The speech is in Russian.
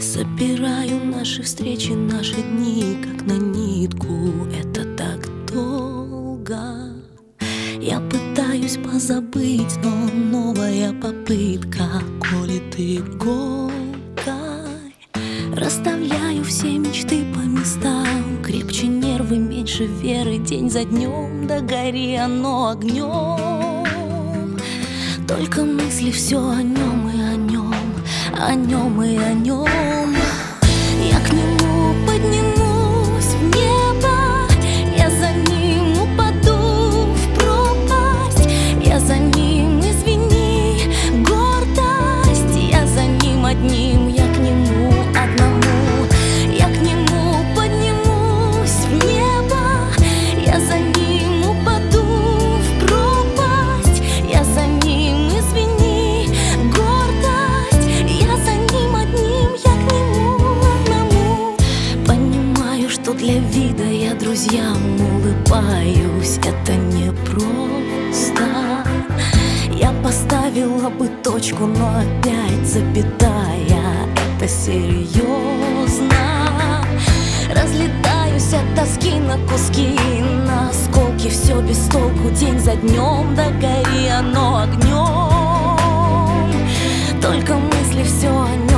Собираю наши встречи, наши дни, как на нитку. Это так долго. Я пытаюсь позабыть, но новая попытка колет иголкой. Расставляю все мечты по местам. Крепче нервы, меньше веры. День за днем, да гори оно огнем. Только мысли все о нем и о нем, о нем и о нем. Я к нему поднимусь в небо, я за ним упаду в пропасть. Я за ним, извини, гордость. Я за ним одним, я к нему одному. Я к нему поднимусь в небо, я за ним упаду в пропасть. Я за ним, извини, гордость. Я за ним одним, я к нему одному. Понимаю, что для вида я друзьям улыбаюсь. Это непросто. Я поставила бы точку, но опять запятая. Это серьезно. Разлетаюсь от тоски на куски, на осколки. Все без толку, день за днем, да гори оно огнем. Только мысли все о нем.